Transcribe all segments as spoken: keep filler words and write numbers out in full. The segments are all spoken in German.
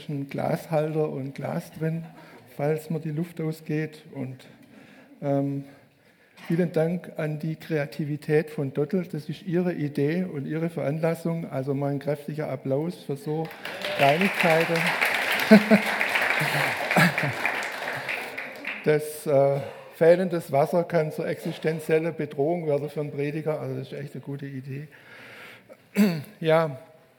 ist ein Glashalter und Glas drin, falls mir die Luft ausgeht. Und ähm, vielen Dank an die Kreativität von Dottel. Das ist Ihre Idee und Ihre Veranlassung. Also mal ein kräftiger Applaus für so Kleinigkeiten. Das äh, fehlendes Wasser kann zur existenziellen Bedrohung werden für einen Prediger. Also das ist echt eine gute Idee. Ja,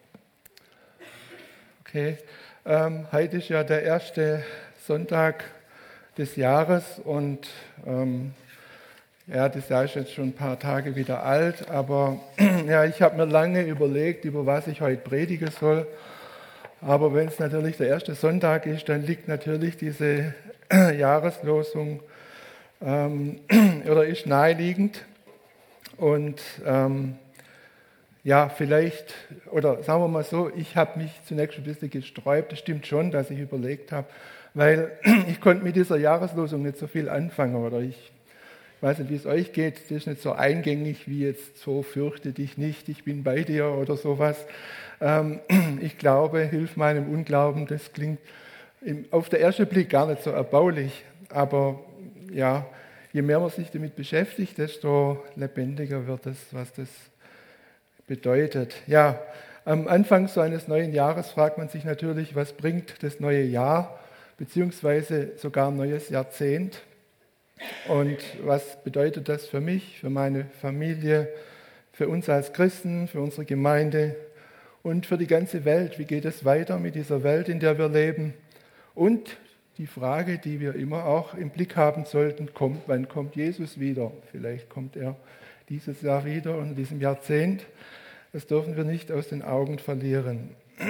okay. Ähm, heute ist ja der erste Sonntag des Jahres und ähm, ja, das Jahr ist jetzt schon ein paar Tage wieder alt, aber ja, ich habe mir lange überlegt, über was ich heute predigen soll. Aber wenn es natürlich der erste Sonntag ist, dann liegt natürlich diese Jahreslosung ähm, oder ist naheliegend. Und ähm, ja, vielleicht, oder sagen wir mal so, ich habe mich zunächst ein bisschen gesträubt. Das stimmt schon, dass ich überlegt habe, weil ich konnte mit dieser Jahreslosung nicht so viel anfangen. Oder ich, ich weiß nicht, wie es euch geht, das ist nicht so eingängig wie jetzt so, fürchte dich nicht, ich bin bei dir oder sowas. Ähm, ich glaube, hilf meinem Unglauben, das klingt im, auf den ersten Blick gar nicht so erbaulich. Aber ja, je mehr man sich damit beschäftigt, desto lebendiger wird es, was das bedeutet. Ja, am Anfang so eines neuen Jahres fragt man sich natürlich, was bringt das neue Jahr, beziehungsweise sogar ein neues Jahrzehnt? Und was bedeutet das für mich, für meine Familie, für uns als Christen, für unsere Gemeinde und für die ganze Welt? Wie geht es weiter mit dieser Welt, in der wir leben? Und die Frage, die wir immer auch im Blick haben sollten, kommt, wann kommt Jesus wieder? Vielleicht kommt er dieses Jahr wieder und in diesem Jahrzehnt. Das dürfen wir nicht aus den Augen verlieren.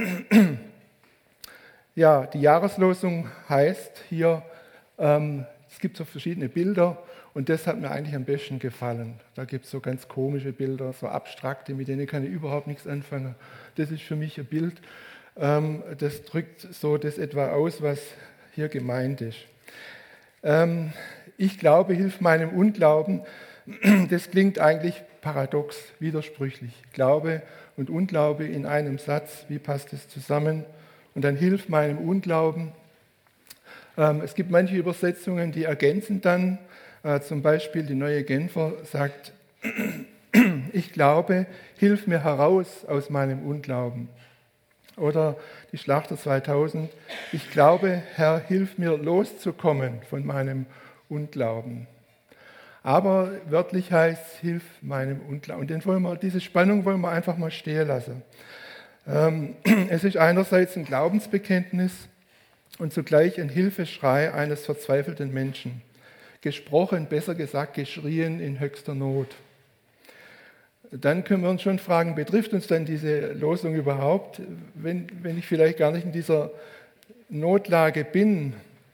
Ja, die Jahreslosung heißt hier, ähm, es gibt so verschiedene Bilder und das hat mir eigentlich am besten gefallen. Da gibt es so ganz komische Bilder, so abstrakte, mit denen kann ich überhaupt nichts anfangen. Das ist für mich ein Bild, ähm, das drückt so das etwa aus, was hier gemeint ist. Ähm, ich glaube, hilf meinem Unglauben. Das klingt eigentlich paradox, widersprüchlich. Glaube und Unglaube in einem Satz, wie passt das zusammen? Und dann hilf meinem Unglauben. Ähm, es gibt manche Übersetzungen, die ergänzen dann, äh, zum Beispiel die Neue Genfer sagt, ich glaube, hilf mir heraus aus meinem Unglauben. Oder die Schlachter zweitausend, ich glaube, Herr, hilf mir loszukommen von meinem Unglauben. Aber wörtlich heißt, hilf meinem Unglauben. Und den wollen wir, diese Spannung wollen wir einfach mal stehen lassen. Ähm, es ist einerseits ein Glaubensbekenntnis und zugleich ein Hilfeschrei eines verzweifelten Menschen. Gesprochen, besser gesagt, geschrien in höchster Not. Dann können wir uns schon fragen, betrifft uns dann diese Losung überhaupt, wenn, wenn ich vielleicht gar nicht in dieser Notlage bin?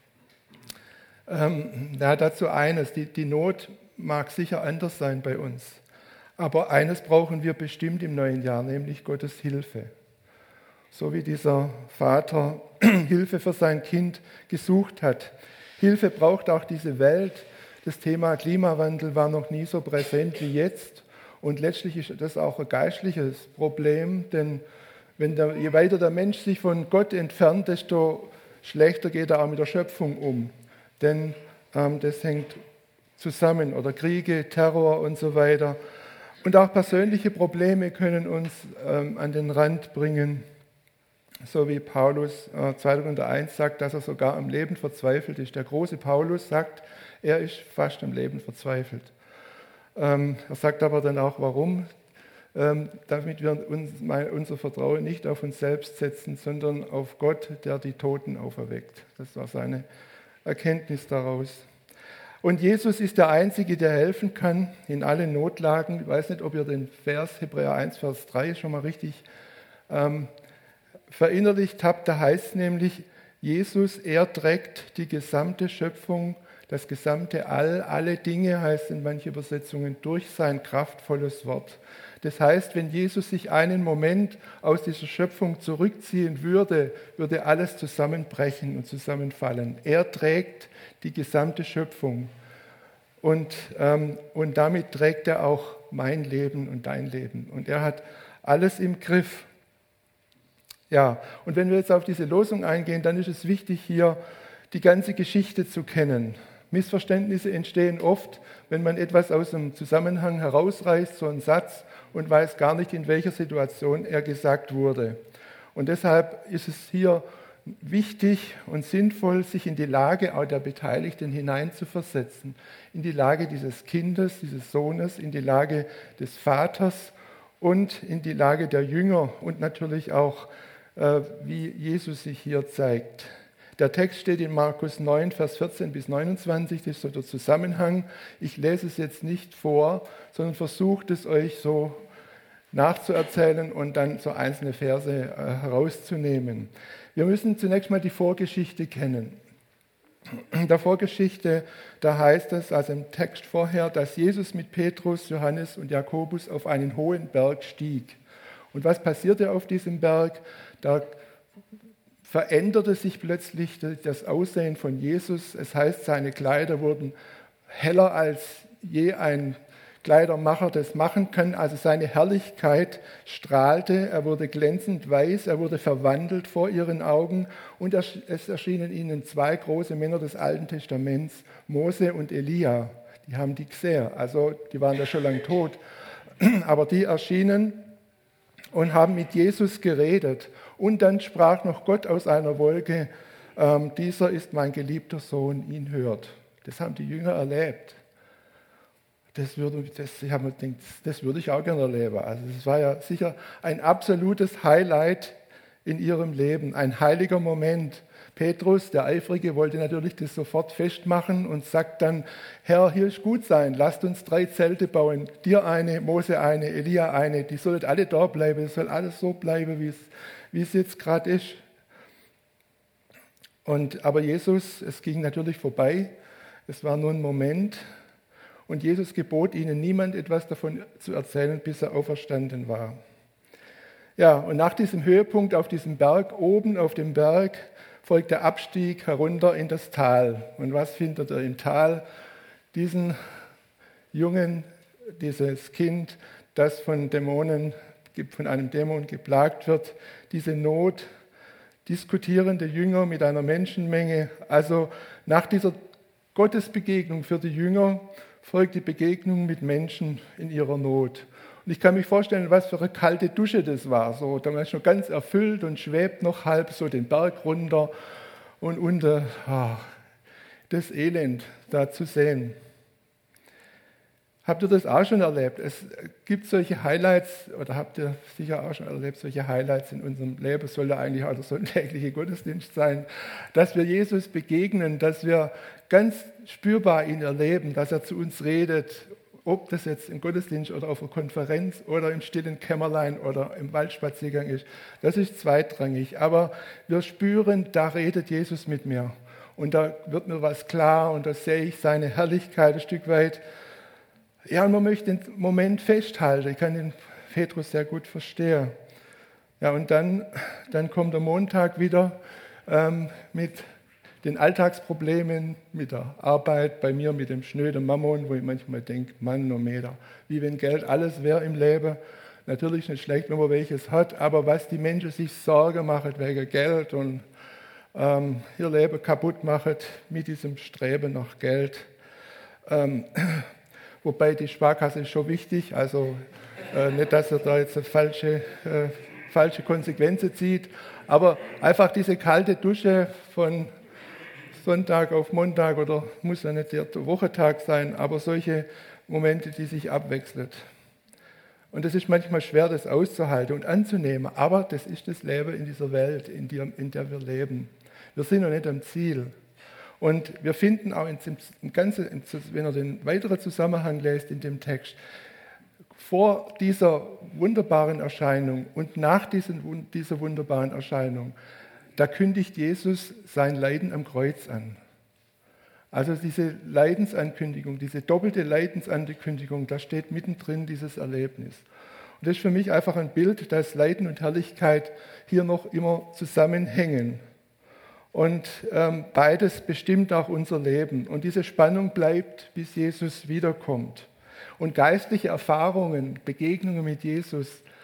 Ähm, ja, dazu eines, die, die Not mag sicher anders sein bei uns, aber eines brauchen wir bestimmt im neuen Jahr, nämlich Gottes Hilfe. So wie dieser Vater Hilfe für sein Kind gesucht hat. Hilfe braucht auch diese Welt. Das Thema Klimawandel war noch nie so präsent wie jetzt. Und letztlich ist das auch ein geistliches Problem, denn wenn der, je weiter der Mensch sich von Gott entfernt, desto schlechter geht er auch mit der Schöpfung um. Denn ähm, das hängt zusammen, oder Kriege, Terror und so weiter. Und auch persönliche Probleme können uns ähm, an den Rand bringen, so wie Paulus äh, zweiter Korinther eins sagt, dass er sogar am Leben verzweifelt ist. Der große Paulus sagt, er ist fast am Leben verzweifelt. Ähm, er sagt aber dann auch, warum? Ähm, damit wir uns, mein, unser Vertrauen nicht auf uns selbst setzen, sondern auf Gott, der die Toten auferweckt. Das war seine Erkenntnis daraus. Und Jesus ist der Einzige, der helfen kann in allen Notlagen. Ich weiß nicht, ob ihr den Vers Hebräer eins, Vers drei schon mal richtig ähm, verinnerlicht habt. Da heißt es nämlich, Jesus, er trägt die gesamte Schöpfung, das gesamte All, alle Dinge, heißt in manchen Übersetzungen, durch sein kraftvolles Wort. Das heißt, wenn Jesus sich einen Moment aus dieser Schöpfung zurückziehen würde, würde alles zusammenbrechen und zusammenfallen. Er trägt die gesamte Schöpfung und, ähm, und damit trägt er auch mein Leben und dein Leben. Und er hat alles im Griff. Ja, und wenn wir jetzt auf diese Losung eingehen, dann ist es wichtig, hier die ganze Geschichte zu kennen. Missverständnisse entstehen oft, wenn man etwas aus dem Zusammenhang herausreißt, so einen Satz, und weiß gar nicht, in welcher Situation er gesagt wurde. Und deshalb ist es hier wichtig und sinnvoll, sich in die Lage auch der Beteiligten hineinzuversetzen, in die Lage dieses Kindes, dieses Sohnes, in die Lage des Vaters und in die Lage der Jünger und natürlich auch, äh, wie Jesus sich hier zeigt. Der Text steht in Markus neun, Vers vierzehn bis neunundzwanzig, das ist so der Zusammenhang. Ich lese es jetzt nicht vor, sondern versucht es euch so nachzuerzählen und dann so einzelne Verse äh, herauszunehmen. Wir müssen zunächst mal die Vorgeschichte kennen. In der Vorgeschichte, da heißt es, also im Text vorher, dass Jesus mit Petrus, Johannes und Jakobus auf einen hohen Berg stieg. Und was passierte auf diesem Berg? Da veränderte sich plötzlich das Aussehen von Jesus. Es heißt, seine Kleider wurden heller als je ein Kleidermacher das machen kann. Also seine Herrlichkeit strahlte, er wurde glänzend weiß, er wurde verwandelt vor ihren Augen und es erschienen ihnen zwei große Männer des Alten Testaments, Mose und Elia. Die haben die gesehen, also die waren ja schon lange tot, aber die erschienen und haben mit Jesus geredet. Und dann sprach noch Gott aus einer Wolke, ähm, dieser ist mein geliebter Sohn, ihn hört. Das haben die Jünger erlebt. Das würde, das, ich habe mir gedacht, das würde ich auch gerne erleben. Also das war ja sicher ein absolutes Highlight in ihrem Leben, ein heiliger Moment. Petrus, der Eifrige, wollte natürlich das sofort festmachen und sagt dann, Herr, hier ist gut sein, lasst uns drei Zelte bauen, dir eine, Mose eine, Elia eine, die sollen alle da bleiben, es soll alles so bleiben, wie es, wie es jetzt gerade ist. Und, aber Jesus, es ging natürlich vorbei, es war nur ein Moment und Jesus gebot ihnen, niemand etwas davon zu erzählen, bis er auferstanden war. Ja, und nach diesem Höhepunkt auf diesem Berg, oben auf dem Berg, folgt der Abstieg herunter in das Tal. Und was findet er im Tal? Diesen Jungen, dieses Kind, das von Dämonen, von einem Dämon geplagt wird, diese Not, diskutierende Jünger mit einer Menschenmenge. Also nach dieser Gottesbegegnung für die Jünger folgt die Begegnung mit Menschen in ihrer Not. Und ich kann mich vorstellen, was für eine kalte Dusche das war. So, da war schon ganz erfüllt und schwebt noch halb so den Berg runter und unter oh, das Elend da zu sehen. Habt ihr das auch schon erlebt? Es gibt solche Highlights, oder habt ihr sicher auch schon erlebt, solche Highlights in unserem Leben, es soll ja eigentlich auch so ein täglicher Gottesdienst sein, dass wir Jesus begegnen, dass wir ganz spürbar ihn erleben, dass er zu uns redet, ob das jetzt im Gottesdienst oder auf einer Konferenz oder im stillen Kämmerlein oder im Waldspaziergang ist, das ist zweitrangig. Aber wir spüren, da redet Jesus mit mir. Und da wird mir was klar und da sehe ich seine Herrlichkeit ein Stück weit. Ja, und man möchte den Moment festhalten. Ich kann den Petrus sehr gut verstehen. Ja, und dann, dann kommt der Montag wieder ähm, mit den Alltagsproblemen, mit der Arbeit, bei mir mit dem schnöden Mammon, wo ich manchmal denke, Mann, no Meter, wie wenn Geld alles wäre im Leben. Natürlich nicht schlecht, wenn man welches hat, aber was die Menschen sich Sorgen machen wegen Geld und ähm, ihr Leben kaputt machen mit diesem Streben nach Geld. Ähm, wobei die Sparkasse ist schon wichtig, also äh, nicht, dass er da jetzt eine falsche, äh, falsche Konsequenzen zieht, aber einfach diese kalte Dusche von Sonntag auf Montag oder muss ja nicht der Wochentag sein, aber solche Momente, die sich abwechseln. Und es ist manchmal schwer, das auszuhalten und anzunehmen, aber das ist das Leben in dieser Welt, in der, in der wir leben. Wir sind noch nicht am Ziel. Und wir finden auch, in dem, im Ganzen, wenn ihr den weiteren Zusammenhang lest in dem Text, vor dieser wunderbaren Erscheinung und nach diesen, dieser wunderbaren Erscheinung, da kündigt Jesus sein Leiden am Kreuz an. Also diese Leidensankündigung, diese doppelte Leidensankündigung, da steht mittendrin dieses Erlebnis. Und das ist für mich einfach ein Bild, dass Leiden und Herrlichkeit hier noch immer zusammenhängen. Und ähm, beides bestimmt auch unser Leben. Und diese Spannung bleibt, bis Jesus wiederkommt. Und geistliche Erfahrungen, Begegnungen mit Jesus,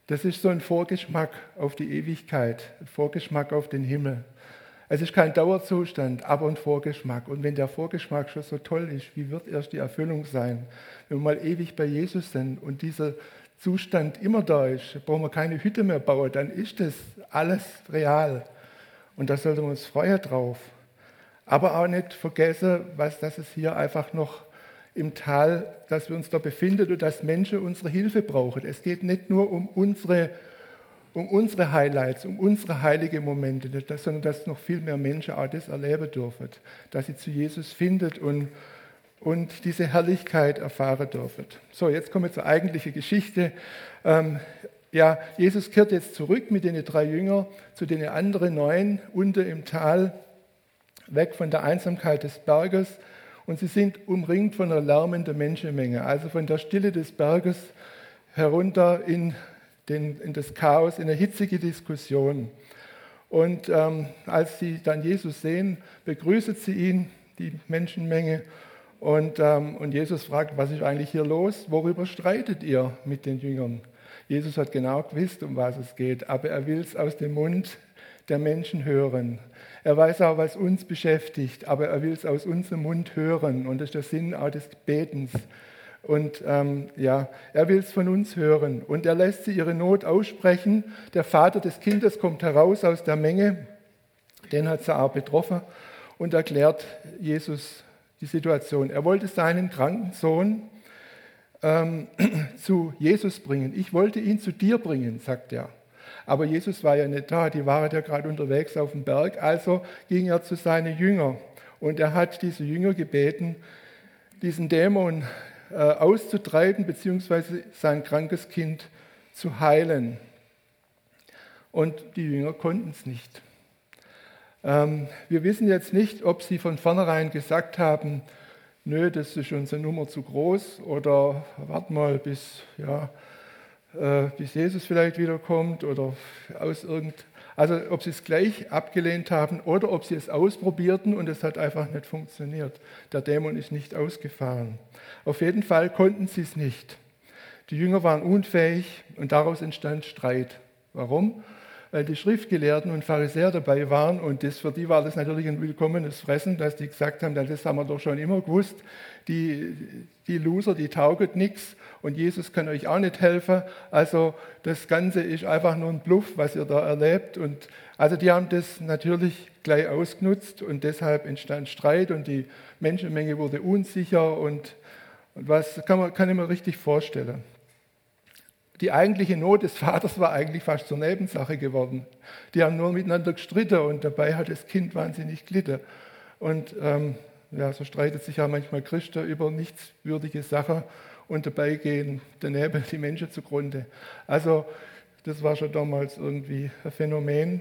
Das ist so ein Vorgeschmack auf die Ewigkeit, ein Vorgeschmack auf den Himmel. Es ist kein Dauerzustand, aber ein Vorgeschmack. Und wenn der Vorgeschmack schon so toll ist, wie wird erst die Erfüllung sein? Wenn wir mal ewig bei Jesus sind und dieser Zustand immer da ist, brauchen wir keine Hütte mehr bauen, dann ist das alles real. Und da sollten wir uns freuen drauf. Aber auch nicht vergessen, was, dass es hier einfach noch im Tal, dass wir uns da befinden und dass Menschen unsere Hilfe brauchen. Es geht nicht nur um unsere, um unsere Highlights, um unsere heiligen Momente, sondern dass noch viel mehr Menschen auch das erleben dürfen, dass sie zu Jesus finden und, und diese Herrlichkeit erfahren dürfen. So, jetzt kommen wir zur eigentlichen Geschichte. Ähm, ja, Jesus kehrt jetzt zurück mit den drei Jüngern zu den anderen neun unten im Tal, weg von der Einsamkeit des Berges. Und sie sind umringt von einer lärmenden Menschenmenge, also von der Stille des Berges herunter in, den, in das Chaos, in eine hitzige Diskussion. Und ähm, als sie dann Jesus sehen, begrüßt sie ihn, die Menschenmenge. Und, ähm, und Jesus fragt, was ist eigentlich hier los? Worüber streitet ihr mit den Jüngern? Jesus hat genau gewusst, um was es geht, aber er will es aus dem Mund der Menschen hören. Er weiß auch, was uns beschäftigt, aber er will es aus unserem Mund hören. Und das ist der Sinn auch des Betens. Und ähm, ja, er will es von uns hören. Und er lässt sie ihre Not aussprechen. Der Vater des Kindes kommt heraus aus der Menge. Den hat sie auch betroffen und erklärt Jesus die Situation. Er wollte seinen kranken Sohn ähm, zu Jesus bringen. Ich wollte ihn zu dir bringen, sagt er. Aber Jesus war ja nicht da, die waren ja gerade unterwegs auf dem Berg, also ging er zu seinen Jüngern. Und er hat diese Jünger gebeten, diesen Dämon äh, auszutreiben, beziehungsweise sein krankes Kind zu heilen. Und die Jünger konnten es nicht. Ähm, wir wissen jetzt nicht, ob sie von vornherein gesagt haben, nö, das ist unsere Nummer zu groß, oder wart mal bis, ja, bis Jesus vielleicht wiederkommt oder aus irgend, also ob sie es gleich abgelehnt haben oder ob sie es ausprobierten und es hat einfach nicht funktioniert. Der Dämon ist nicht ausgefahren. Auf jeden Fall konnten sie es nicht. Die Jünger waren unfähig und daraus entstand Streit. Warum? Weil die Schriftgelehrten und Pharisäer dabei waren und das, für die war das natürlich ein willkommenes Fressen, dass die gesagt haben, das haben wir doch schon immer gewusst, die, die Loser, die taugen nichts und Jesus kann euch auch nicht helfen. Also das Ganze ist einfach nur ein Bluff, was ihr da erlebt. Und also die haben das natürlich gleich ausgenutzt und deshalb entstand Streit und die Menschenmenge wurde unsicher und, und was kann, man, kann ich mir richtig vorstellen. Die eigentliche Not des Vaters war eigentlich fast zur Nebensache geworden. Die haben nur miteinander gestritten und dabei hat das Kind wahnsinnig gelitten. Und ähm, ja, so streitet sich ja manchmal Christen über nichtswürdige Sachen und dabei gehen daneben die Menschen zugrunde. Also das war schon damals irgendwie ein Phänomen.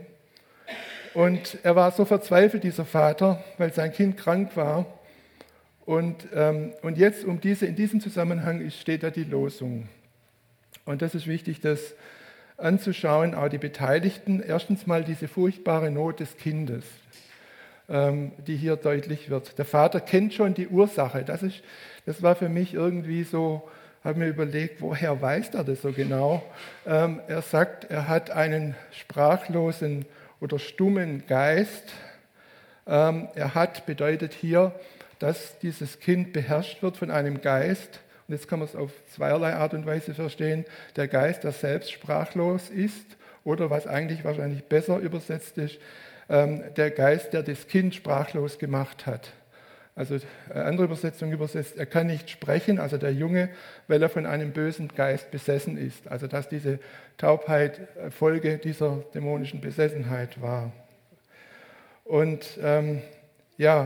Und er war so verzweifelt, dieser Vater, weil sein Kind krank war. Und, ähm, und jetzt um diese, in diesem Zusammenhang steht da die Losung. Und das ist wichtig, das anzuschauen, auch die Beteiligten. Erstens mal diese furchtbare Not des Kindes, ähm, die hier deutlich wird. Der Vater kennt schon die Ursache. Das, ist, das war für mich irgendwie so, habe mir überlegt, woher weiß er das so genau? Ähm, er sagt, er hat einen sprachlosen oder stummen Geist. Ähm, er hat bedeutet hier, dass dieses Kind beherrscht wird von einem Geist. Und jetzt kann man es auf zweierlei Art und Weise verstehen. Der Geist, der selbst sprachlos ist, oder was eigentlich wahrscheinlich besser übersetzt ist, ähm, der Geist, der das Kind sprachlos gemacht hat. Also eine andere Übersetzung übersetzt, er kann nicht sprechen, also der Junge, weil er von einem bösen Geist besessen ist. Also dass diese Taubheit Folge dieser dämonischen Besessenheit war. Und ähm, ja,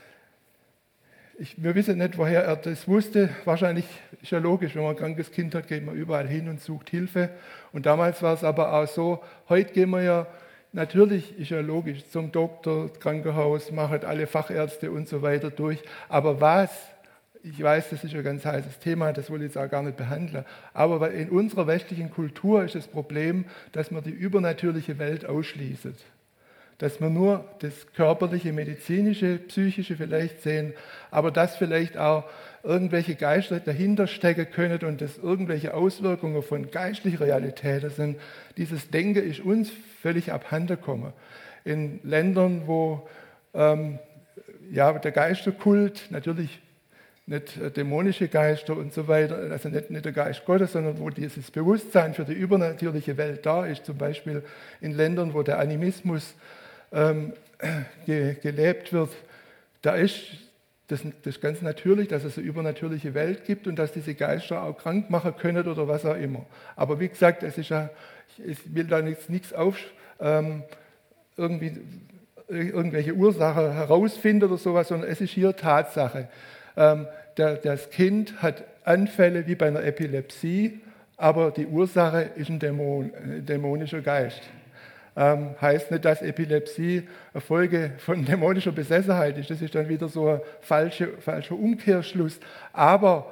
Ich, wir wissen nicht, woher er das wusste. Wahrscheinlich ist ja logisch, wenn man ein krankes Kind hat, geht man überall hin und sucht Hilfe. Und damals war es aber auch so, heute gehen wir ja, natürlich ist ja logisch, zum Doktor, Krankenhaus, machen alle Fachärzte und so weiter durch. Aber was, ich weiß, das ist ein ganz heißes Thema, das will ich jetzt auch gar nicht behandeln, aber in unserer westlichen Kultur ist das Problem, dass man die übernatürliche Welt ausschließt. dass wir nur das körperliche, medizinische, psychische vielleicht sehen, aber dass vielleicht auch irgendwelche Geister dahinter stecken können und dass irgendwelche Auswirkungen von geistlicher Realität sind. Dieses Denken ist uns völlig abhanden gekommen. In Ländern, wo ähm, ja, der Geisterkult, natürlich nicht äh, dämonische Geister und so weiter, also nicht, nicht der Geist Gottes, sondern wo dieses Bewusstsein für die übernatürliche Welt da ist, zum Beispiel in Ländern, wo der Animismus ähm, ge, gelebt wird, da ist das, das ist ganz natürlich, dass es eine übernatürliche Welt gibt und dass diese Geister auch krank machen können oder was auch immer. Aber wie gesagt, es ist ja, ich will da jetzt nichts auf, ähm, irgendwie irgendwelche Ursachen herausfinden oder sowas, sondern es ist hier Tatsache. Ähm, der, das Kind hat Anfälle wie bei einer Epilepsie, aber die Ursache ist ein, Dämon, ein dämonischer Geist. Ähm, heißt nicht, dass Epilepsie eine Folge von dämonischer Besessenheit ist. Das ist dann wieder so ein falscher, falscher Umkehrschluss. Aber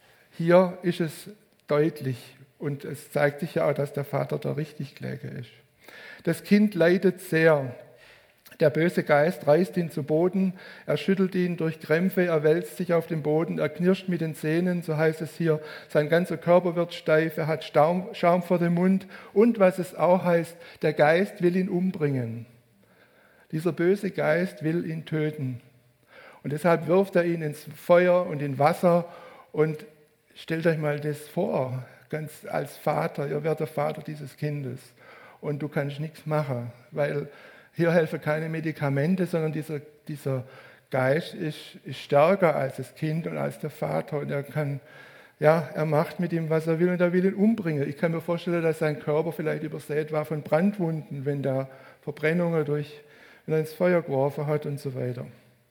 hier ist es deutlich und es zeigt sich ja auch, dass der Vater da richtig gelegen ist. Das Kind leidet sehr. Der böse Geist reißt ihn zu Boden, er schüttelt ihn durch Krämpfe, er wälzt sich auf den Boden, er knirscht mit den Zähnen, so heißt es hier, sein ganzer Körper wird steif, er hat Schaum, Schaum vor dem Mund und was es auch heißt, der Geist will ihn umbringen. Dieser böse Geist will ihn töten. Und deshalb wirft er ihn ins Feuer und in Wasser und stellt euch mal das vor, ganz als Vater, ihr werdet der Vater dieses Kindes und du kannst nichts machen, weil hier helfen keine Medikamente, sondern dieser, dieser Geist ist, ist stärker als das Kind und als der Vater. Und er kann, ja, er macht mit ihm, was er will und er will ihn umbringen. Ich kann mir vorstellen, dass sein Körper vielleicht übersät war von Brandwunden, wenn da Verbrennungen durch, wenn er ins Feuer geworfen hat und so weiter.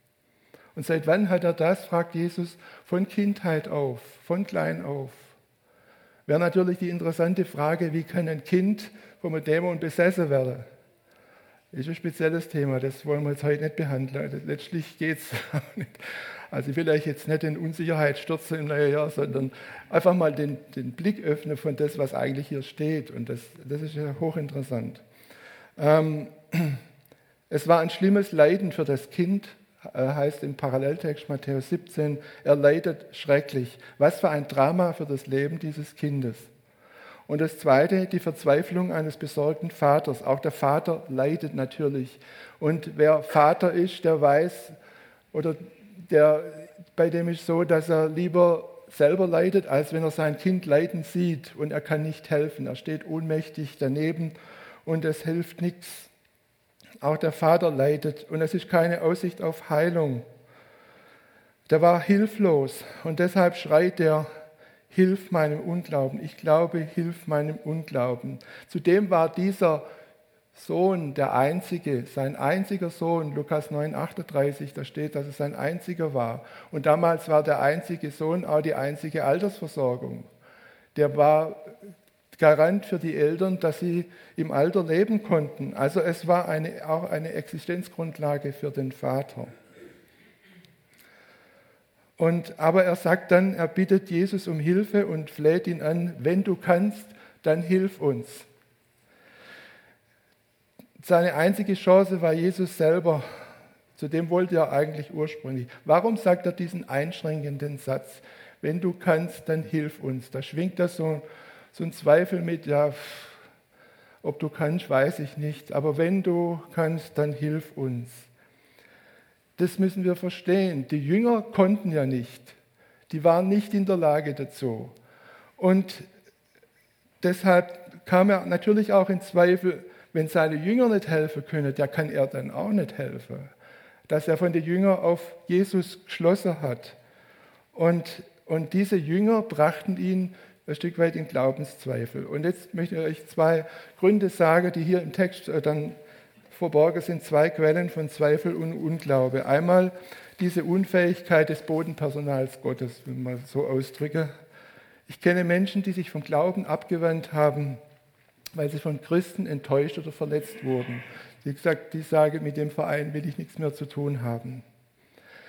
Und seit wann hat er das, fragt Jesus, von Kindheit auf, von klein auf. Wäre natürlich die interessante Frage, wie kann ein Kind vom Dämon besessen werden? Das ist ein spezielles Thema, das wollen wir jetzt heute nicht behandeln. Letztlich geht es nicht. Also ich will euch jetzt nicht in Unsicherheit stürzen im neuen Jahr, sondern einfach mal den, den Blick öffnen von das, was eigentlich hier steht. Und das, das ist ja hochinteressant. Ähm, es war ein schlimmes Leiden für das Kind, äh, heißt im Paralleltext Matthäus siebzehn, er leidet schrecklich. Was für ein Drama für das Leben dieses Kindes. Und das Zweite, die Verzweiflung eines besorgten Vaters. Auch der Vater leidet natürlich. Und wer Vater ist, der weiß, oder der, bei dem ist so, dass er lieber selber leidet, als wenn er sein Kind leiden sieht und er kann nicht helfen. Er steht ohnmächtig daneben und es hilft nichts. Auch der Vater leidet und es ist keine Aussicht auf Heilung. Der war hilflos und deshalb schreit er, hilf meinem Unglauben. Ich glaube, hilf meinem Unglauben. Zudem war dieser Sohn der einzige, sein einziger Sohn, Lukas neun achtunddreißig, da steht, dass es sein einziger war. Und damals war der einzige Sohn auch die einzige Altersversorgung. Der war Garant für die Eltern, dass sie im Alter leben konnten. Also es war eine, auch eine Existenzgrundlage für den Vater. Und, aber er sagt dann, er bittet Jesus um Hilfe und fleht ihn an, wenn du kannst, dann hilf uns. Seine einzige Chance war Jesus selber, zu dem wollte er eigentlich ursprünglich. Warum sagt er diesen einschränkenden Satz, wenn du kannst, dann hilf uns? Da schwingt da so, so ein Zweifel mit, ja, ob du kannst, weiß ich nicht, aber wenn du kannst, dann hilf uns. Das müssen wir verstehen. Die Jünger konnten ja nicht. Die waren nicht in der Lage dazu. Und deshalb kam er natürlich auch in Zweifel, wenn seine Jünger nicht helfen können, der kann er dann auch nicht helfen. Dass er von den Jüngern auf Jesus geschlossen hat. Und, und diese Jünger brachten ihn ein Stück weit in Glaubenszweifel. Und jetzt möchte ich euch zwei Gründe sagen, die hier im Text dann verborgen sind, zwei Quellen von Zweifel und Unglaube. Einmal diese Unfähigkeit des Bodenpersonals Gottes, wenn man so ausdrücke. Ich kenne Menschen, die sich vom Glauben abgewandt haben, weil sie von Christen enttäuscht oder verletzt wurden. Wie gesagt, die sagen, mit dem Verein will ich nichts mehr zu tun haben.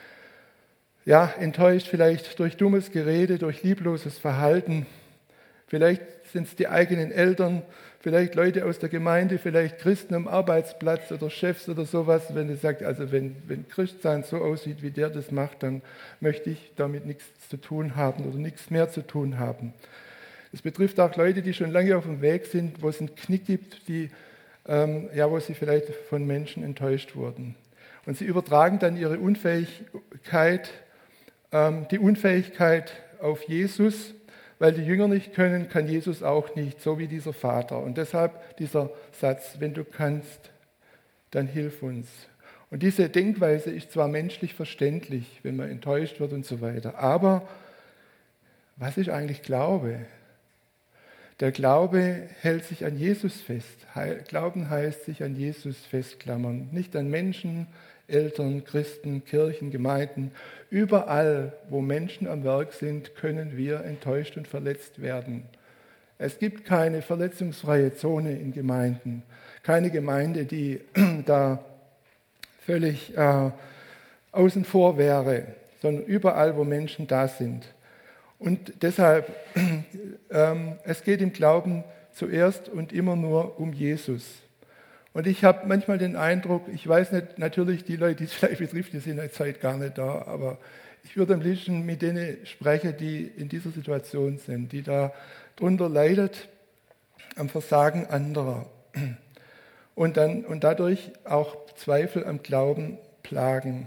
Ja, enttäuscht vielleicht durch dummes Gerede, durch liebloses Verhalten, Vielleicht sind es die eigenen Eltern, vielleicht Leute aus der Gemeinde, vielleicht Christen am Arbeitsplatz oder Chefs oder sowas. Wenn du sagst, also wenn, wenn Christsein so aussieht, wie der das macht, dann möchte ich damit nichts zu tun haben oder nichts mehr zu tun haben. Es betrifft auch Leute, die schon lange auf dem Weg sind, wo es einen Knick gibt, die, ähm, ja, wo sie vielleicht von Menschen enttäuscht wurden. Und sie übertragen dann ihre Unfähigkeit, ähm, die Unfähigkeit auf Jesus, weil die Jünger nicht können, kann Jesus auch nicht, so wie dieser Vater. Und deshalb dieser Satz, wenn du kannst, dann hilf uns. Und diese Denkweise ist zwar menschlich verständlich, wenn man enttäuscht wird und so weiter, aber was ist eigentlich Glaube? Der Glaube hält sich an Jesus fest. Glauben heißt sich an Jesus festklammern, nicht an Menschen, Eltern, Christen, Kirchen, Gemeinden. Überall, wo Menschen am Werk sind, können wir enttäuscht und verletzt werden. Es gibt keine verletzungsfreie Zone in Gemeinden, keine Gemeinde, die da völlig äh, außen vor wäre, sondern überall, wo Menschen da sind. Und deshalb, ähm, es geht im Glauben zuerst und immer nur um Jesus. Und ich habe manchmal den Eindruck, ich weiß nicht, natürlich die Leute, die es vielleicht betrifft, die sind jetzt heute gar nicht da, aber ich würde am liebsten mit denen sprechen, die in dieser Situation sind, die da drunter leidet am Versagen anderer und, dann, und dadurch auch Zweifel am Glauben plagen.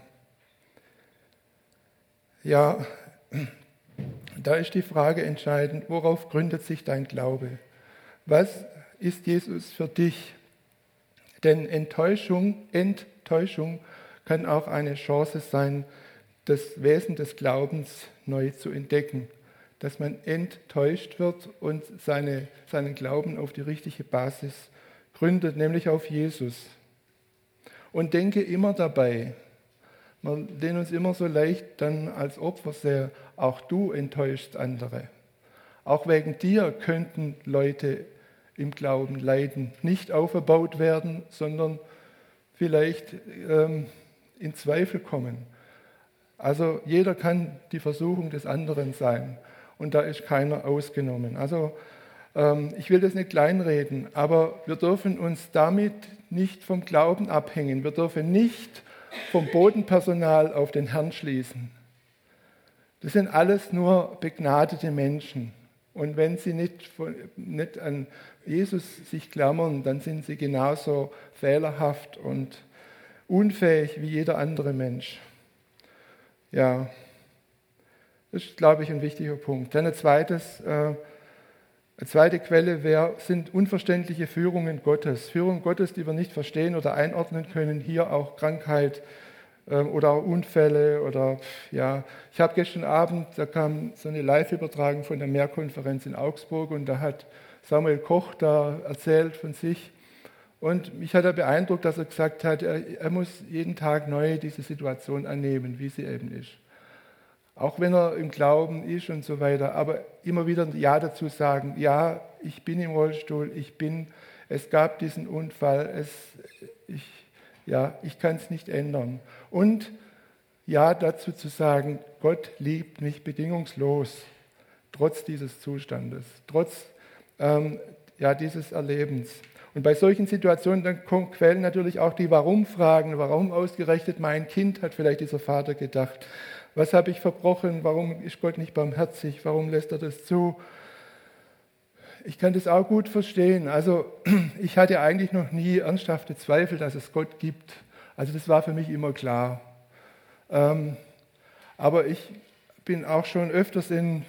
Ja, da ist die Frage entscheidend, worauf gründet sich dein Glaube? Was ist Jesus für dich? Denn Enttäuschung, Enttäuschung kann auch eine Chance sein, das Wesen des Glaubens neu zu entdecken. Dass man enttäuscht wird und seine, seinen Glauben auf die richtige Basis gründet, nämlich auf Jesus. Und denke immer dabei, wir lehnen uns immer so leicht dann als Opfer sehr, auch du enttäuschst andere. Auch wegen dir könnten Leute im Glauben leiden, nicht aufgebaut werden, sondern vielleicht ähm, in Zweifel kommen. Also jeder kann die Versuchung des anderen sein und da ist keiner ausgenommen. Also ähm, ich will das nicht kleinreden, aber wir dürfen uns damit nicht vom Glauben abhängen. Wir dürfen nicht vom Bodenpersonal auf den Herrn schließen. Das sind alles nur begnadete Menschen. Und wenn sie nicht, nicht an Jesus sich klammern, dann sind sie genauso fehlerhaft und unfähig wie jeder andere Mensch. Ja, das ist, glaube ich, ein wichtiger Punkt. Dann ein zweites, äh, eine zweite Quelle wär, sind unverständliche Führungen Gottes. Führungen Gottes, die wir nicht verstehen oder einordnen können. Hier auch Krankheit äh, oder auch Unfälle. Oder, ja. Ich habe gestern Abend, da kam so eine Live-Übertragung von der Mehrkonferenz in Augsburg und da hat Samuel Koch da erzählt von sich. Und mich hat er beeindruckt, dass er gesagt hat, er, er muss jeden Tag neu diese Situation annehmen, wie sie eben ist. Auch wenn er im Glauben ist und so weiter, aber immer wieder Ja dazu sagen, ja, ich bin im Rollstuhl, ich bin, es gab diesen Unfall, es, ich, ja, ich kann es nicht ändern. Und Ja dazu zu sagen, Gott liebt mich bedingungslos, trotz dieses Zustandes, trotz ähm, ja, dieses Erlebens. Und bei solchen Situationen dann quellen natürlich auch die Warum-Fragen. Warum ausgerechnet mein Kind, hat vielleicht dieser Vater gedacht. Was habe ich verbrochen? Warum ist Gott nicht barmherzig? Warum lässt er das zu? Ich kann das auch gut verstehen. Also ich hatte eigentlich noch nie ernsthafte Zweifel, dass es Gott gibt. Also das war für mich immer klar. Ähm, aber ich bin auch schon öfters in,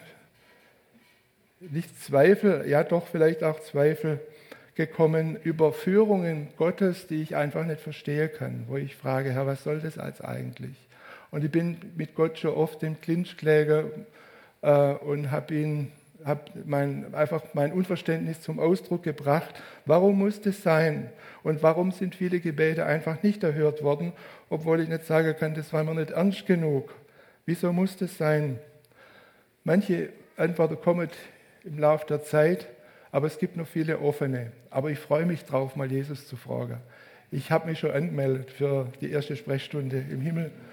nicht Zweifel, ja doch vielleicht auch Zweifel gekommen über Führungen Gottes, die ich einfach nicht verstehen kann, wo ich frage, Herr, was soll das als eigentlich? Und ich bin mit Gott schon oft im Clinch gelegen äh, und habe ihn, hab mein, einfach mein Unverständnis zum Ausdruck gebracht. Warum muss das sein? Und warum sind viele Gebete einfach nicht erhört worden, obwohl ich nicht sagen kann, das war mir nicht ernst genug? Wieso muss das sein? Manche Antworten kommen im Laufe der Zeit, aber es gibt noch viele offene. Aber ich freue mich drauf, mal Jesus zu fragen. Ich habe mich schon angemeldet für die erste Sprechstunde im Himmel.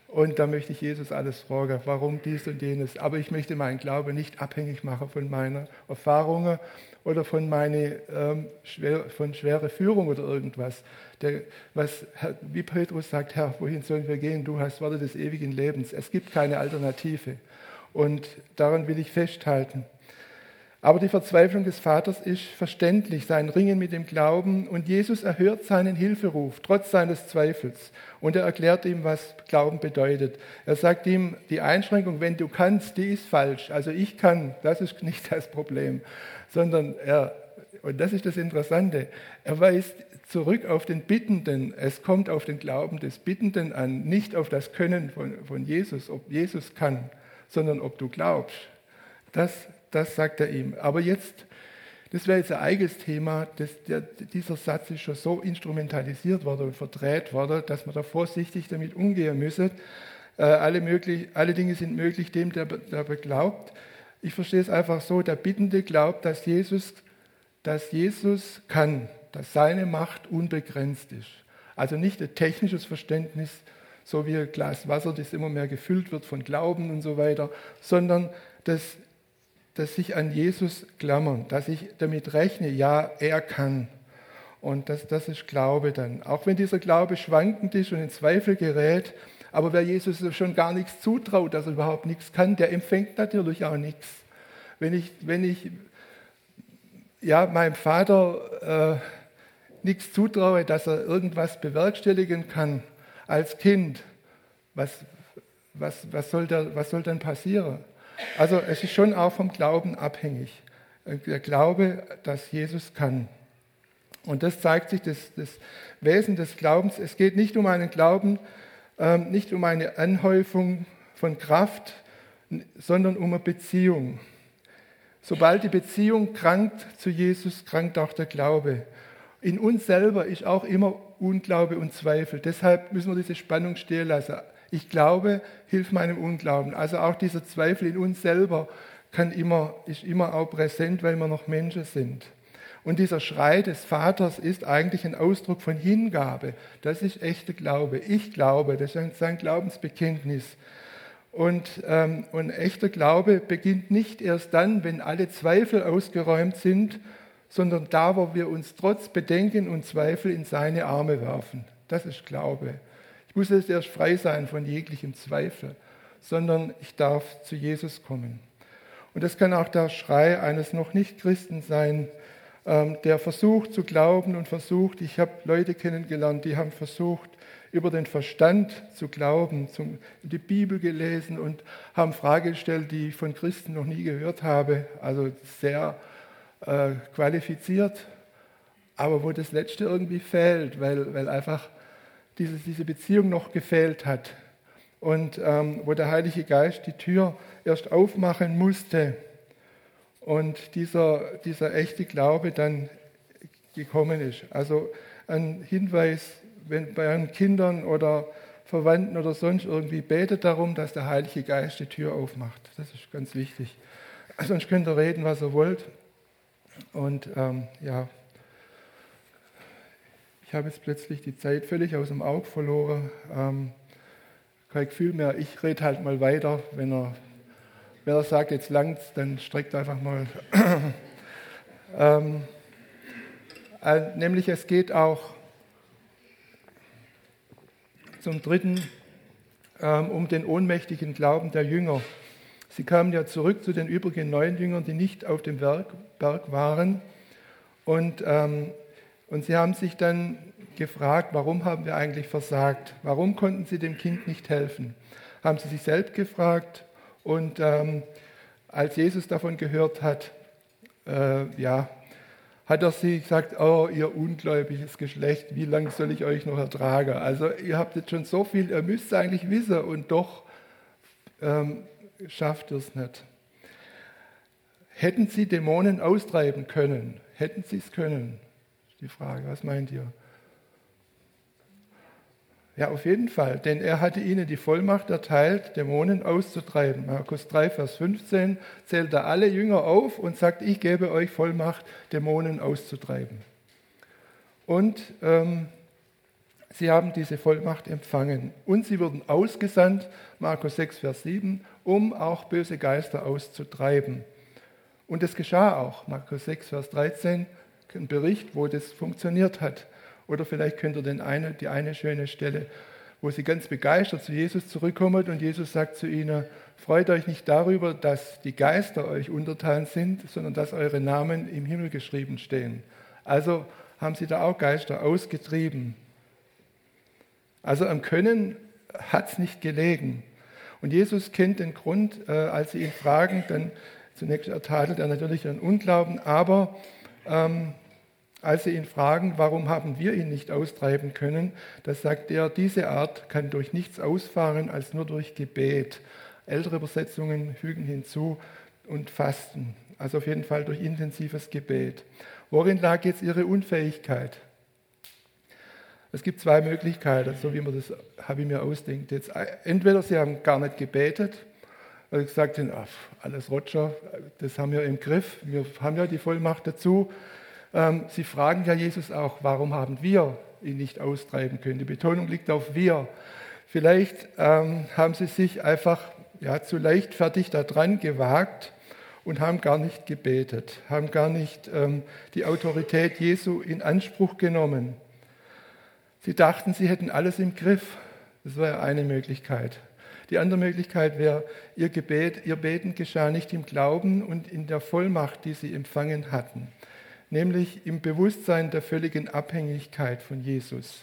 Und da möchte ich Jesus alles fragen, warum dies und jenes. Aber ich möchte meinen Glauben nicht abhängig machen von meinen Erfahrungen oder von meiner ähm, schwer, von schwerer Führung oder irgendwas. Der, was, wie Petrus sagt, Herr, wohin sollen wir gehen? Du hast Worte des ewigen Lebens. Es gibt keine Alternative. Und daran will ich festhalten. Aber die Verzweiflung des Vaters ist verständlich, sein Ringen mit dem Glauben. Und Jesus erhört seinen Hilferuf, trotz seines Zweifels. Und er erklärt ihm, was Glauben bedeutet. Er sagt ihm, die Einschränkung, wenn du kannst, die ist falsch. Also ich kann, das ist nicht das Problem. Sondern er, und das ist das Interessante, er weist zurück auf den Bittenden. Es kommt auf den Glauben des Bittenden an, nicht auf das Können von, von Jesus, ob Jesus kann, sondern ob du glaubst. Das Das sagt er ihm. Aber jetzt, das wäre jetzt ein eigenes Thema, das, der, dieser Satz ist schon so instrumentalisiert worden und verdreht worden, dass man da vorsichtig damit umgehen müsse. Äh, alle, möglich, alle Dinge sind möglich dem, der, der glaubt. Ich verstehe es einfach so, der Bittende glaubt, dass Jesus, dass Jesus kann, dass seine Macht unbegrenzt ist. Also nicht ein technisches Verständnis, so wie ein Glas Wasser, das immer mehr gefüllt wird von Glauben und so weiter, sondern das dass sich an Jesus klammern, dass ich damit rechne, ja, er kann. Und das, das ist Glaube dann. Auch wenn dieser Glaube schwankend ist und in Zweifel gerät, aber wer Jesus schon gar nichts zutraut, dass er überhaupt nichts kann, der empfängt natürlich auch nichts. Wenn ich, wenn ich ja, meinem Vater äh, nichts zutraue, dass er irgendwas bewerkstelligen kann als Kind, was, was, was, soll, da, was soll dann passieren? Also es ist schon auch vom Glauben abhängig. Der Glaube, dass Jesus kann. Und das zeigt sich, das, das Wesen des Glaubens. Es geht nicht um einen Glauben, ähm, nicht um eine Anhäufung von Kraft, sondern um eine Beziehung. Sobald die Beziehung krankt zu Jesus, krankt auch der Glaube. In uns selber ist auch immer Unglaube und Zweifel. Deshalb müssen wir diese Spannung stehen lassen. Ich glaube, hilft meinem Unglauben. Also auch dieser Zweifel in uns selber kann immer, ist immer auch präsent, weil wir noch Menschen sind. Und dieser Schrei des Vaters ist eigentlich ein Ausdruck von Hingabe. Das ist echter Glaube. Ich glaube, das ist sein Glaubensbekenntnis. Und, ähm, und echter Glaube beginnt nicht erst dann, wenn alle Zweifel ausgeräumt sind, sondern da, wo wir uns trotz Bedenken und Zweifel in seine Arme werfen. Das ist Glaube. Ich muss jetzt erst frei sein von jeglichem Zweifel, sondern ich darf zu Jesus kommen. Und das kann auch der Schrei eines noch nicht Christen sein, der versucht zu glauben und versucht, ich habe Leute kennengelernt, die haben versucht, über den Verstand zu glauben, zum, die Bibel gelesen und haben Fragen gestellt, die ich von Christen noch nie gehört habe, also sehr äh, qualifiziert, aber wo das Letzte irgendwie fehlt, weil, weil einfach diese, diese Beziehung noch gefehlt hat und ähm, wo der Heilige Geist die Tür erst aufmachen musste und dieser, dieser echte Glaube dann gekommen ist. Also ein Hinweis, wenn bei euren Kindern oder Verwandten oder sonst irgendwie, betet darum, dass der Heilige Geist die Tür aufmacht. Das ist ganz wichtig. Sonst könnt ihr reden, was ihr wollt. Und ähm, ja, ich habe jetzt plötzlich die Zeit völlig aus dem Auge verloren. Ähm, kein Gefühl mehr. Ich rede halt mal weiter. Wenn er, wenn er sagt, jetzt langt's, dann streckt einfach mal. ähm, äh, nämlich es geht auch zum Dritten ähm, um den ohnmächtigen Glauben der Jünger. Sie kamen ja zurück zu den übrigen neun Jüngern, die nicht auf dem Berg, Berg waren. Und, ähm, und sie haben sich dann gefragt, warum haben wir eigentlich versagt? Warum konnten sie dem Kind nicht helfen? Haben sie sich selbst gefragt. Und ähm, als Jesus davon gehört hat, äh, ja, hat er sie gesagt, oh, ihr ungläubiges Geschlecht, wie lange soll ich euch noch ertragen? Also ihr habt jetzt schon so viel, ihr müsst es eigentlich wissen und doch ähm, schafft ihr es nicht. Hätten sie Dämonen austreiben können? Hätten sie es können? Ist die Frage, was meint ihr? Ja, auf jeden Fall, denn er hatte ihnen die Vollmacht erteilt, Dämonen auszutreiben. Markus drei, Vers fünfzehn zählt er alle Jünger auf und sagt, ich gebe euch Vollmacht, Dämonen auszutreiben. Und ähm, Sie haben diese Vollmacht empfangen und sie wurden ausgesandt, Markus sechs, Vers sieben, um auch böse Geister auszutreiben. Und es geschah auch, Markus sechs, Vers dreizehn, ein Bericht, wo das funktioniert hat. Oder vielleicht könnt ihr den eine, die eine schöne Stelle, wo sie ganz begeistert zu Jesus zurückkommen und Jesus sagt zu ihnen, freut euch nicht darüber, dass die Geister euch untertan sind, sondern dass eure Namen im Himmel geschrieben stehen. Also haben sie da auch Geister ausgetrieben. Also am Können hat es nicht gelegen. Und Jesus kennt den Grund, äh, als sie ihn fragen, dann zunächst ertadelt er natürlich ihren Unglauben, aber ähm, als sie ihn fragen, warum haben wir ihn nicht austreiben können, da sagt er, diese Art kann durch nichts ausfahren als nur durch Gebet. Ältere Übersetzungen fügen hinzu und Fasten, also auf jeden Fall durch intensives Gebet. Worin lag jetzt ihre Unfähigkeit? Es gibt zwei Möglichkeiten, so wie man das, habe ich mir ausdenkt. Jetzt, entweder sie haben gar nicht gebetet, weil sie gesagt haben, ach, alles Roger, das haben wir im Griff, wir haben ja die Vollmacht dazu. Ähm, sie fragen ja Jesus auch, warum haben wir ihn nicht austreiben können? Die Betonung liegt auf wir. Vielleicht ähm, haben sie sich einfach ja, zu leichtfertig da dran gewagt und haben gar nicht gebetet, haben gar nicht ähm, die Autorität Jesu in Anspruch genommen. Sie dachten, sie hätten alles im Griff. Das wäre eine Möglichkeit. Die andere Möglichkeit wäre, ihr Gebet, ihr Beten geschah nicht im Glauben und in der Vollmacht, die sie empfangen hatten, nämlich im Bewusstsein der völligen Abhängigkeit von Jesus.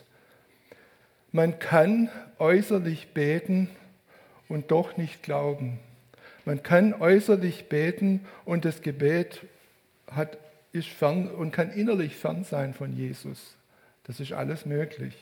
Man kann äußerlich beten und doch nicht glauben. Man kann äußerlich beten und das Gebet hat, ist fern und kann innerlich fern sein von Jesus. Das ist alles möglich.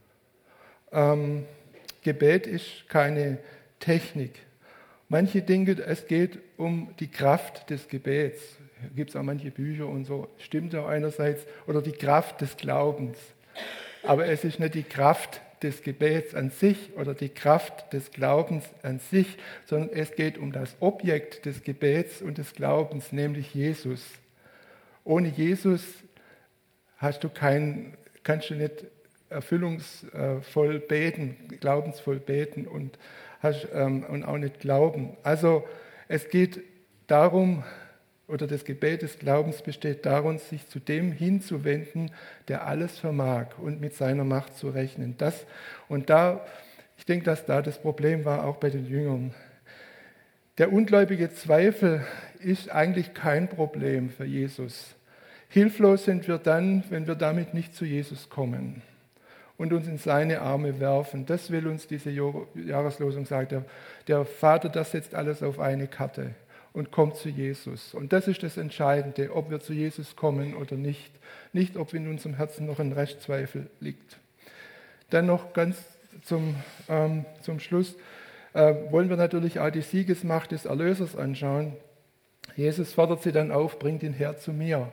Ähm, Gebet ist keine Technik. Manche denken, es geht um die Kraft des Gebets. Da gibt es auch manche Bücher und so. Stimmt ja einerseits. Oder die Kraft des Glaubens. Aber es ist nicht die Kraft des Gebets an sich oder die Kraft des Glaubens an sich, sondern es geht um das Objekt des Gebets und des Glaubens, nämlich Jesus. Ohne Jesus hast du keinen kannst du nicht erfüllungsvoll beten, glaubensvoll beten und, hast, ähm, und auch nicht glauben. Also es geht darum, oder das Gebet des Glaubens besteht darin, sich zu dem hinzuwenden, der alles vermag und mit seiner Macht zu rechnen. Das, und da, ich denke, dass da das Problem war, auch bei den Jüngern. Der ungläubige Zweifel ist eigentlich kein Problem für Jesus. Hilflos sind wir dann, wenn wir damit nicht zu Jesus kommen und uns in seine Arme werfen. Das will uns diese Jahreslosung sagen. Der, der Vater, das setzt alles auf eine Karte und kommt zu Jesus. Und das ist das Entscheidende, ob wir zu Jesus kommen oder nicht. Nicht, ob in unserem Herzen noch ein Restzweifel liegt. Dann noch ganz zum, ähm, zum Schluss äh, wollen wir natürlich auch die Siegesmacht des Erlösers anschauen. Jesus fordert sie dann auf, bringt ihn her zu mir.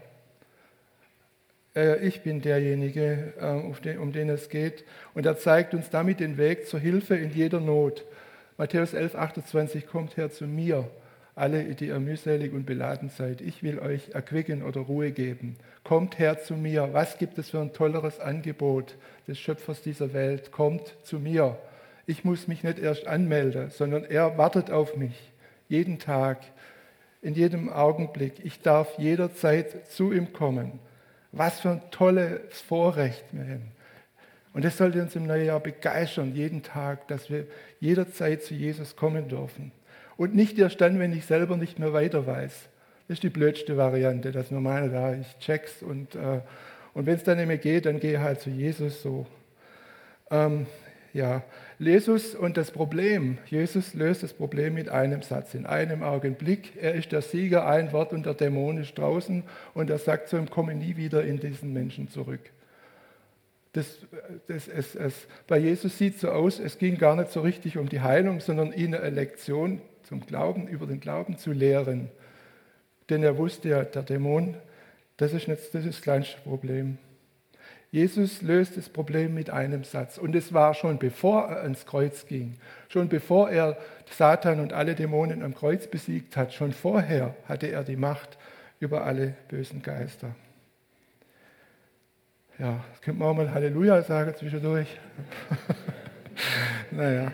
Ich bin derjenige, um den es geht. Und er zeigt uns damit den Weg zur Hilfe in jeder Not. Matthäus elf, achtundzwanzig, kommt her zu mir, alle, die ihr mühselig und beladen seid. Ich will euch erquicken oder Ruhe geben. Kommt her zu mir. Was gibt es für ein tolleres Angebot des Schöpfers dieser Welt? Kommt zu mir. Ich muss mich nicht erst anmelden, sondern er wartet auf mich. Jeden Tag, in jedem Augenblick. Ich darf jederzeit zu ihm kommen. Was für ein tolles Vorrecht wir haben. Und das sollte uns im neuen Jahr begeistern, jeden Tag, dass wir jederzeit zu Jesus kommen dürfen. Und nicht erst dann, wenn ich selber nicht mehr weiter weiß. Das ist die blödste Variante, dass wir meinen, da ich check's und, äh, und wenn es dann nicht mehr geht, dann gehe ich halt zu Jesus so. Ähm, ja, Jesus und das Problem. Jesus löst das Problem mit einem Satz, in einem Augenblick. Er ist der Sieger, ein Wort und der Dämon ist draußen und er sagt zu ihm, komme nie wieder in diesen Menschen zurück. Das, das, es, es, bei Jesus sieht es so aus, es ging gar nicht so richtig um die Heilung, sondern ihn eine Lektion zum Glauben, über den Glauben zu lehren. Denn er wusste ja, der Dämon, das ist, nicht, das ist das kleinste Problem. Jesus löst das Problem mit einem Satz. Und es war schon bevor er ans Kreuz ging, schon bevor er Satan und alle Dämonen am Kreuz besiegt hat, schon vorher hatte er die Macht über alle bösen Geister. Ja, das könnte man auch mal Halleluja sagen zwischendurch. Naja,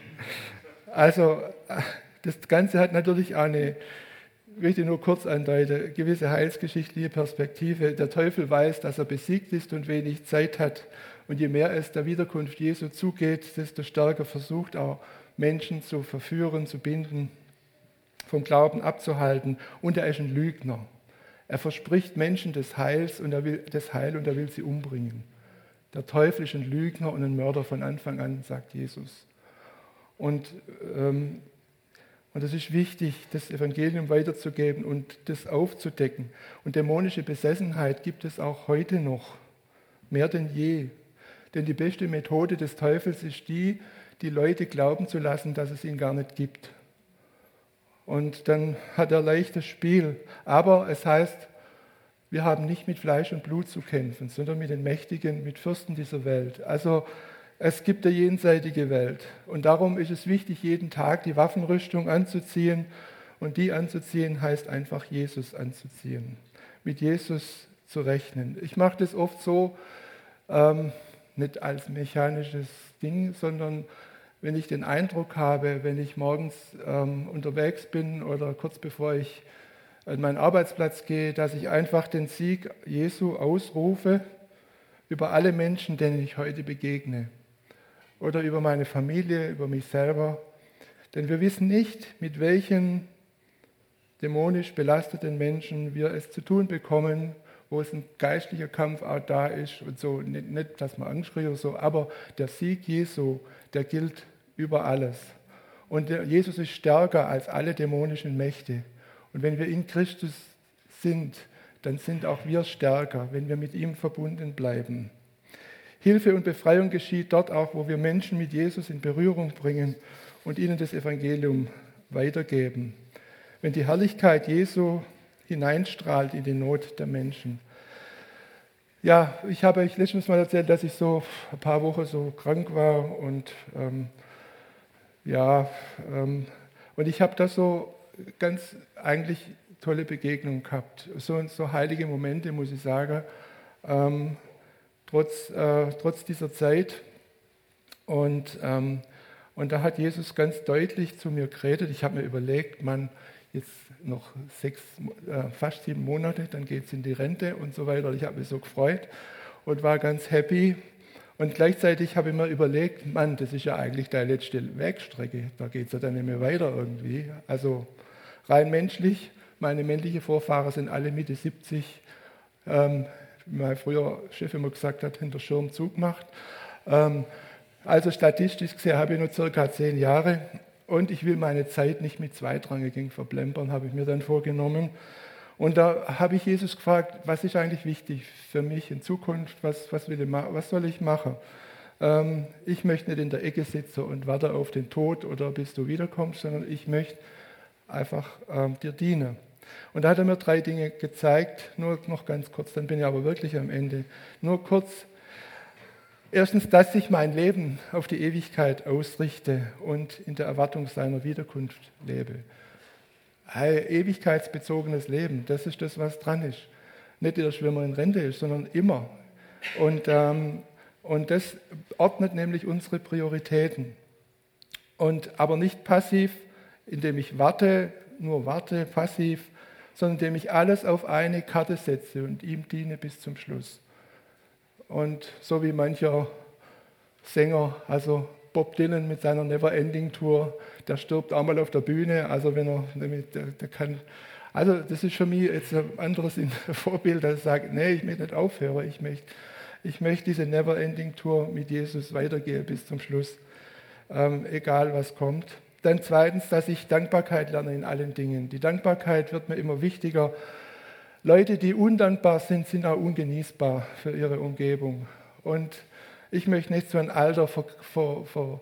also das Ganze hat natürlich auch eine, ich möchte nur kurz andeuten, gewisse heilsgeschichtliche Perspektive. Der Teufel weiß, dass er besiegt ist und wenig Zeit hat. Und je mehr es der Wiederkunft Jesu zugeht, desto stärker versucht auch Menschen zu verführen, zu binden, vom Glauben abzuhalten. Und er ist ein Lügner. Er verspricht Menschen des Heils und er will das Heil und er will sie umbringen. Der Teufel ist ein Lügner und ein Mörder von Anfang an, sagt Jesus. Und, ähm, und es ist wichtig, das Evangelium weiterzugeben und das aufzudecken. Und dämonische Besessenheit gibt es auch heute noch, mehr denn je. Denn die beste Methode des Teufels ist die, die Leute glauben zu lassen, dass es ihn gar nicht gibt. Und dann hat er leichtes Spiel. Aber es heißt, wir haben nicht mit Fleisch und Blut zu kämpfen, sondern mit den Mächtigen, mit Fürsten dieser Welt. Also es gibt eine jenseitige Welt. Und darum ist es wichtig, jeden Tag die Waffenrüstung anzuziehen. Und die anzuziehen heißt einfach, Jesus anzuziehen. Mit Jesus zu rechnen. Ich mache das oft so, ähm, nicht als mechanisches Ding, sondern wenn ich den Eindruck habe, wenn ich morgens ähm, unterwegs bin oder kurz bevor ich an meinen Arbeitsplatz gehe, dass ich einfach den Sieg Jesu ausrufe über alle Menschen, denen ich heute begegne. Oder über meine Familie, über mich selber. Denn wir wissen nicht, mit welchen dämonisch belasteten Menschen wir es zu tun bekommen, wo es ein geistlicher Kampf auch da ist und so, nicht, nicht dass man Angst kriegt oder so, aber der Sieg Jesu, der gilt über alles. Und der Jesus ist stärker als alle dämonischen Mächte. Und wenn wir in Christus sind, dann sind auch wir stärker, wenn wir mit ihm verbunden bleiben. Hilfe und Befreiung geschieht dort auch, wo wir Menschen mit Jesus in Berührung bringen und ihnen das Evangelium weitergeben. Wenn die Herrlichkeit Jesu hineinstrahlt in die Not der Menschen. Ja, ich habe euch letztens mal erzählt, dass ich so ein paar Wochen so krank war und ähm, ja, ähm, und ich habe da so ganz eigentlich tolle Begegnungen gehabt, so, so heilige Momente, muss ich sagen, ähm, trotz, äh, trotz dieser Zeit. Und, ähm, und da hat Jesus ganz deutlich zu mir geredet. Ich habe mir überlegt, Mann, jetzt noch sechs, äh, fast sieben Monate, dann geht es in die Rente und so weiter. Ich habe mich so gefreut und war ganz happy. Und gleichzeitig habe ich mir überlegt, Mann, das ist ja eigentlich deine letzte Wegstrecke, da geht es ja dann nicht mehr weiter irgendwie. Also rein menschlich, meine männlichen Vorfahren sind alle Mitte siebzig. Ähm, wie mein früher Chef immer gesagt hat, hinter Schirm zugemacht. Ähm, also statistisch gesehen habe ich nur circa zehn Jahre. Und ich will meine Zeit nicht mit Zweitrangigen verplempern, habe ich mir dann vorgenommen. Und da habe ich Jesus gefragt, was ist eigentlich wichtig für mich in Zukunft, was, was, will ich, was soll ich machen? Ähm, ich möchte nicht in der Ecke sitzen und warte auf den Tod oder bis du wiederkommst, sondern ich möchte einfach ähm, dir dienen. Und da hat er mir drei Dinge gezeigt, nur noch ganz kurz, dann bin ich aber wirklich am Ende. Nur kurz. Erstens, dass ich mein Leben auf die Ewigkeit ausrichte und in der Erwartung seiner Wiederkunft lebe. Ein ewigkeitsbezogenes Leben, das ist das, was dran ist. Nicht erst, wenn man in Rente ist, sondern immer. Und, ähm, und das ordnet nämlich unsere Prioritäten. Und, aber nicht passiv, indem ich warte, nur warte, passiv, sondern indem ich alles auf eine Karte setze und ihm diene bis zum Schluss. Und so wie mancher Sänger, also Bob Dylan mit seiner Never-Ending Tour, der stirbt auch mal auf der Bühne, also wenn er, der, der kann, also das ist für mich jetzt ein anderes Vorbild, dass ich sage, nee, ich möchte nicht aufhören, ich möchte, ich möchte diese Never-Ending Tour mit Jesus weitergehen bis zum Schluss, ähm, egal was kommt. Dann zweitens, dass ich Dankbarkeit lerne in allen Dingen. Die Dankbarkeit wird mir immer wichtiger. Leute, die undankbar sind, sind auch ungenießbar für ihre Umgebung. Und ich möchte nicht so ein alter, ver, ver, ver,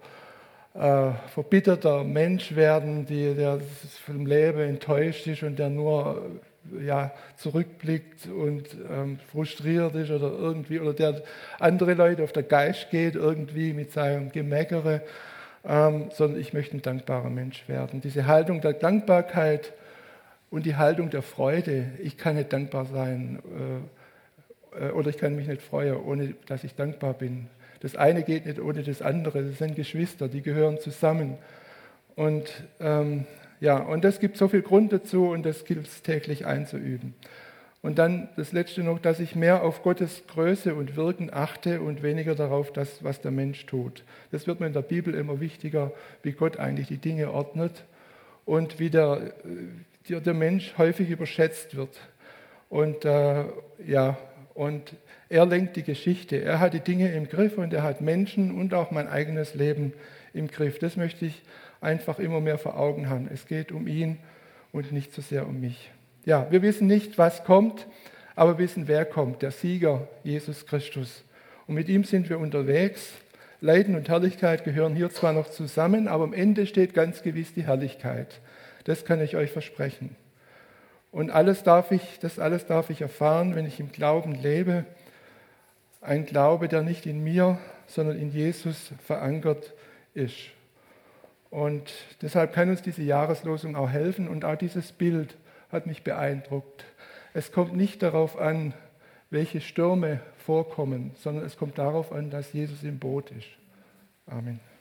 äh, verbitterter Mensch werden, die, der vom Leben enttäuscht ist und der nur ja, zurückblickt und ähm, frustriert ist oder irgendwie, oder der andere Leute auf der Geist geht, irgendwie mit seinem Gemeckere, ähm, sondern ich möchte ein dankbarer Mensch werden. Diese Haltung der Dankbarkeit und die Haltung der Freude. Ich kann nicht dankbar sein äh, oder ich kann mich nicht freuen, ohne dass ich dankbar bin. Das eine geht nicht ohne das andere. Das sind Geschwister, die gehören zusammen. Und ähm, ja, und das gibt so viel Grund dazu und das gilt es täglich einzuüben. Und dann das Letzte noch, dass ich mehr auf Gottes Größe und Wirken achte und weniger darauf, das, was der Mensch tut. Das wird mir in der Bibel immer wichtiger, wie Gott eigentlich die Dinge ordnet und wie der, der, der Mensch häufig überschätzt wird. Und äh, ja, und er lenkt die Geschichte. Er hat die Dinge im Griff und er hat Menschen und auch mein eigenes Leben im Griff. Das möchte ich einfach immer mehr vor Augen haben. Es geht um ihn und nicht so sehr um mich. Ja, wir wissen nicht, was kommt, aber wir wissen, wer kommt. Der Sieger, Jesus Christus. Und mit ihm sind wir unterwegs. Leiden und Herrlichkeit gehören hier zwar noch zusammen, aber am Ende steht ganz gewiss die Herrlichkeit. Das kann ich euch versprechen. Und alles darf ich, das alles darf ich erfahren, wenn ich im Glauben lebe. Ein Glaube, der nicht in mir, sondern in Jesus verankert ist. Und deshalb kann uns diese Jahreslosung auch helfen. Und auch dieses Bild hat mich beeindruckt. Es kommt nicht darauf an, welche Stürme vorkommen, sondern es kommt darauf an, dass Jesus im Boot ist. Amen.